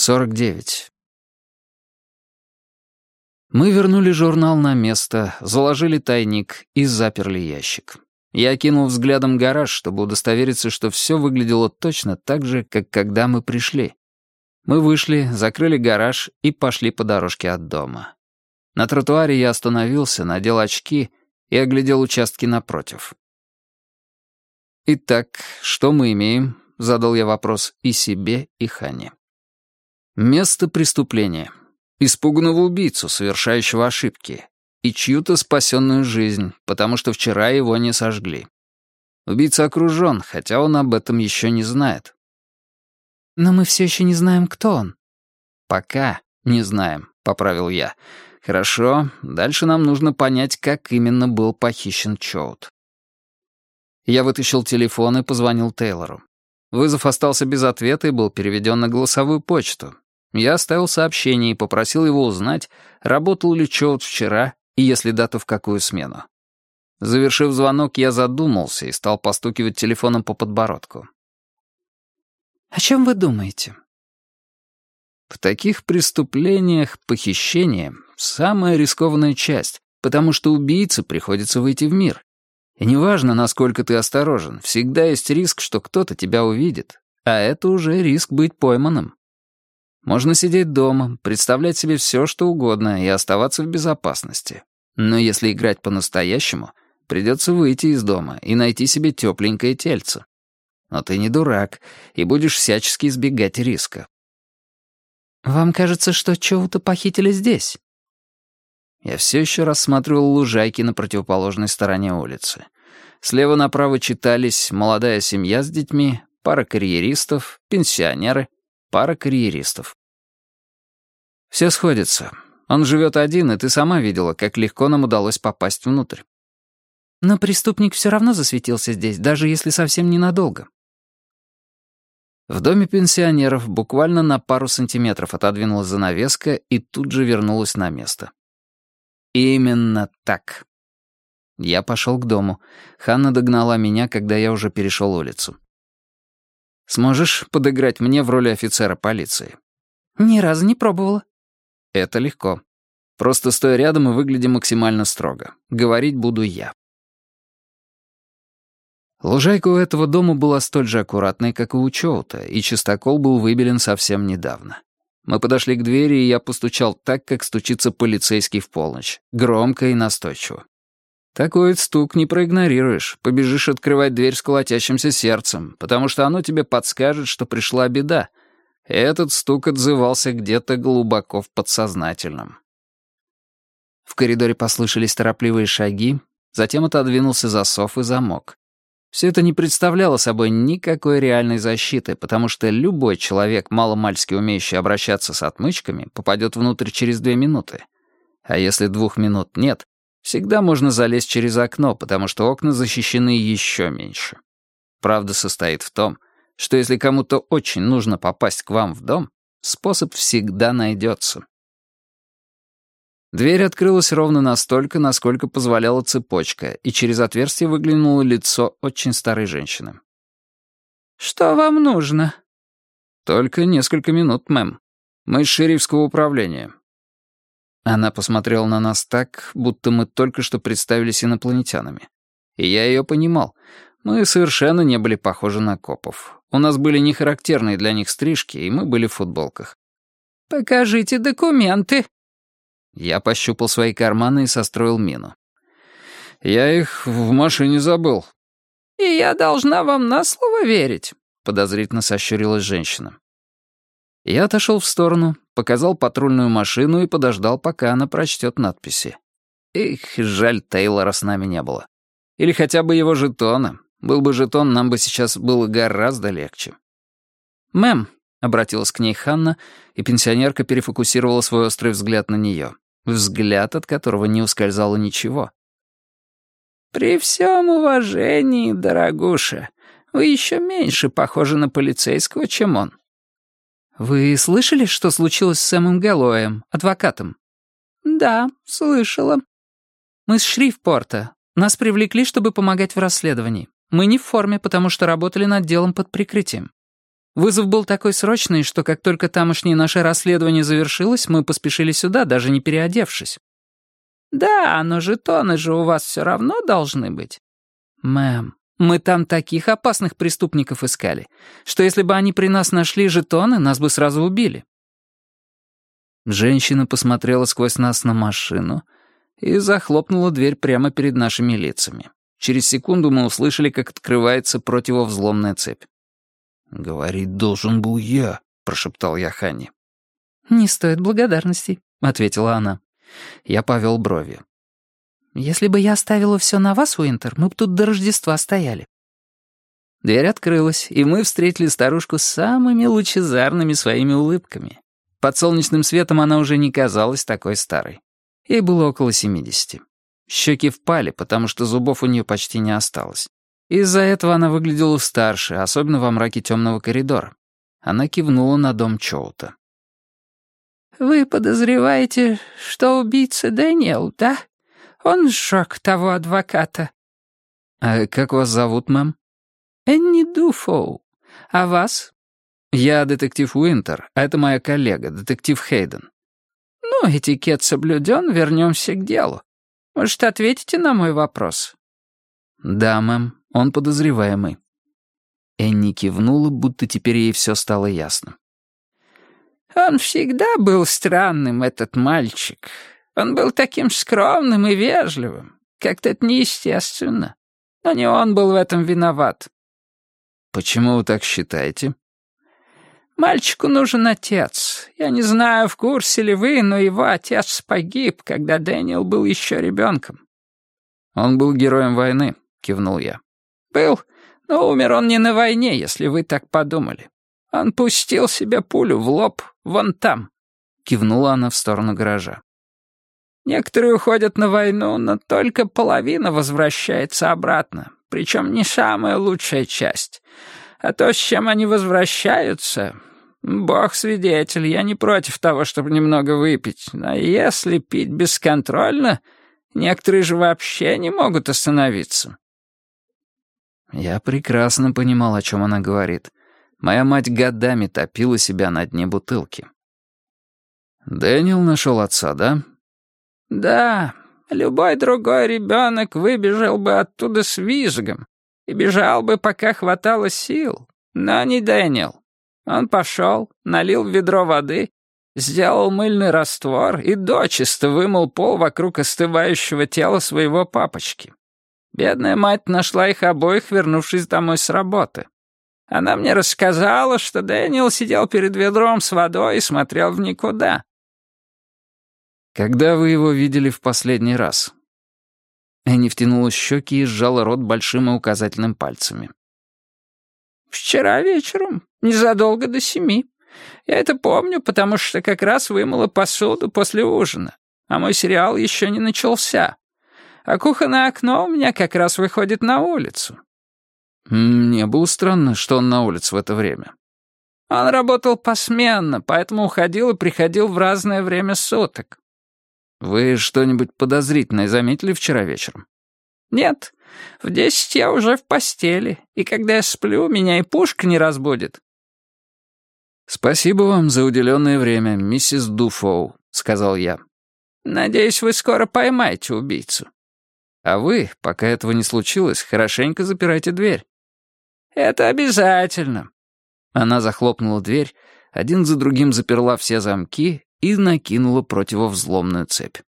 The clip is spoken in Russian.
49. Мы вернули журнал на место, заложили тайник и заперли ящик. Я окинул взглядом гараж, чтобы удостовериться, что все выглядело точно так же, как когда мы пришли. Мы вышли, закрыли гараж и пошли по дорожке от дома. На тротуаре я остановился, надел очки и оглядел участки напротив. «Итак, что мы имеем?» — задал я вопрос и себе, и Хане. Место преступления. Испуганного убийцу, совершающего ошибки. И чью-то спасенную жизнь, потому что вчера его не сожгли. Убийца окружен, хотя он об этом еще не знает. «Но мы все еще не знаем, кто он». «Пока не знаем», — поправил я. «Хорошо, дальше нам нужно понять, как именно был похищен Чоут». Я вытащил телефон и позвонил Тейлору. Вызов остался без ответа и был переведен на голосовую почту. Я оставил сообщение и попросил его узнать, работал ли Чоут вчера и если да, то в какую смену. Завершив звонок, я задумался и стал постукивать телефоном по подбородку. «О чем вы думаете?» В таких преступлениях похищение — самая рискованная часть, потому что убийце приходится выйти в мир. И неважно, насколько ты осторожен, всегда есть риск, что кто-то тебя увидит, а это уже риск быть пойманным. Можно сидеть дома, представлять себе все, что угодно и оставаться в безопасности. Но если играть по-настоящему, придется выйти из дома и найти себе тепленькое тельце. Но ты не дурак и будешь всячески избегать риска. «Вам кажется, что Чоута похитили здесь?» Я все еще рассматривал лужайки на противоположной стороне улицы. Слева направо читались молодая семья с детьми, пара карьеристов, пенсионеры, пара карьеристов. Все сходится. Он живет один, и ты сама видела, как легко нам удалось попасть внутрь. «Но преступник все равно засветился здесь, даже если совсем ненадолго». В доме пенсионеров буквально на пару сантиметров отодвинулась занавеска и тут же вернулась на место. Именно так. Я пошел к дому. Ханна догнала меня, когда я уже перешел улицу. «Сможешь подыграть мне в роли офицера полиции?» «Ни разу не пробовала». «Это легко. Просто стой рядом и выгляди максимально строго. Говорить буду я». Лужайка у этого дома была столь же аккуратной, как и у Чоута, и чистокол был выбелен совсем недавно. Мы подошли к двери, и я постучал так, как стучится полицейский в полночь, громко и настойчиво. Такой стук не проигнорируешь, побежишь открывать дверь с колотящимся сердцем, потому что оно тебе подскажет, что пришла беда. Этот стук отзывался где-то глубоко в подсознательном. В коридоре послышались торопливые шаги, затем отодвинулся засов и замок. Все это не представляло собой никакой реальной защиты, потому что любой человек, маломальски умеющий обращаться с отмычками, попадет внутрь через 2 минуты. А если 2 минут нет, всегда можно залезть через окно, потому что окна защищены еще меньше. Правда состоит в том, что если кому-то очень нужно попасть к вам в дом, способ всегда найдется. Дверь открылась ровно настолько, насколько позволяла цепочка, и через отверстие выглянуло лицо очень старой женщины. «Что вам нужно?» «Только несколько минут, мэм. Мы из шерифского управления». Она посмотрела на нас так, будто мы только что представились инопланетянами. И я ее понимал. Мы совершенно не были похожи на копов. У нас были нехарактерные для них стрижки, и мы были в футболках. «Покажите документы». Я пощупал свои карманы и состроил мину. «Я их в машине забыл». «И я должна вам на слово верить», — подозрительно сощурилась женщина. Я отошел в сторону, показал патрульную машину и подождал, пока она прочтет надписи. Эх, жаль, Тейлора с нами не было. Или хотя бы его жетона. Был бы жетон, нам бы сейчас было гораздо легче. «Мэм», — обратилась к ней Ханна, и пенсионерка перефокусировала свой острый взгляд на нее. Взгляд, от которого не ускользало ничего. «При всем уважении, дорогуша, вы еще меньше похожи на полицейского, чем он». «Вы слышали, что случилось с Сэмом Гэллоуэем, адвокатом?» «Да, слышала». «Мы с Шрифпорта. Нас привлекли, чтобы помогать в расследовании. Мы не в форме, потому что работали над делом под прикрытием». Вызов был такой срочный, что как только тамошнее наше расследование завершилось, мы поспешили сюда, даже не переодевшись». «Да, но жетоны же у вас все равно должны быть». «Мэм, мы там таких опасных преступников искали, что если бы они при нас нашли жетоны, нас бы сразу убили». Женщина посмотрела сквозь нас на машину и захлопнула дверь прямо перед нашими лицами. Через секунду мы услышали, как открывается противовзломная цепь. «Говорить должен был я», — прошептал я Ханне. «Не стоит благодарностей», — ответила она. Я повел бровью. «Если бы я оставила все на вас, Уинтер, мы бы тут до Рождества стояли». Дверь открылась, и мы встретили старушку с самыми лучезарными своими улыбками. Под солнечным светом она уже не казалась такой старой. Ей было около 70. Щеки впали, потому что зубов у нее почти не осталось. Из-за этого она выглядела старше, особенно во мраке темного коридора. Она кивнула на дом Чоута. «Вы подозреваете, что убийца Дэниел, да? Он сжег того адвоката». «А как вас зовут, мэм?» «Энни Дуфоу. А вас?» «Я детектив Уинтер, а это моя коллега, детектив Хейден». «Ну, этикет соблюден, вернемся к делу. Может, ответите на мой вопрос?» «Да, мэм, он подозреваемый». Энни кивнула, будто теперь ей все стало ясно. «Он всегда был странным, этот мальчик. Он был таким скромным и вежливым. Как-то это неестественно. Но не он был в этом виноват». «Почему вы так считаете?» «Мальчику нужен отец. Я не знаю, в курсе ли вы, но его отец погиб, когда Дэниел был еще ребенком». «Он был героем войны», — кивнул я. «Был, но умер он не на войне, если вы так подумали. Он пустил себе пулю в лоб вон там», — кивнула она в сторону гаража. «Некоторые уходят на войну, но только половина возвращается обратно, причем не самая лучшая часть. А то, с чем они возвращаются... Бог свидетель, я не против того, чтобы немного выпить, но если пить бесконтрольно, некоторые же вообще не могут остановиться». Я прекрасно понимал, о чем она говорит. Моя мать годами топила себя на дне бутылки. «Дэниел нашел отца, да?» «Да, любой другой ребенок выбежал бы оттуда с визгом и бежал бы, пока хватало сил, но не Дэниел. Он пошел, налил в ведро воды, сделал мыльный раствор и дочисто вымыл пол вокруг остывающего тела своего папочки. Бедная мать нашла их обоих, вернувшись домой с работы. Она мне рассказала, что Дэниел сидел перед ведром с водой и смотрел в никуда». «Когда вы его видели в последний раз?» Энни втянула щеки и сжала рот большим и указательным пальцами. «Вчера вечером, незадолго до 7. Я это помню, потому что как раз вымыла посуду после ужина, а мой сериал еще не начался. А кухонное окно у меня как раз выходит на улицу». «Мне было странно, что он на улице в это время». «Он работал посменно, поэтому уходил и приходил в разное время суток». «Вы что-нибудь подозрительное заметили вчера вечером?» «Нет, в 10 я уже в постели, и когда я сплю, меня и пушка не разбудит». «Спасибо вам за уделенное время, миссис Дуфоу», — сказал я. «Надеюсь, вы скоро поймаете убийцу». «А вы, пока этого не случилось, хорошенько запирайте дверь». «Это обязательно». Она захлопнула дверь, один за другим заперла все замки и накинула противовзломную цепь.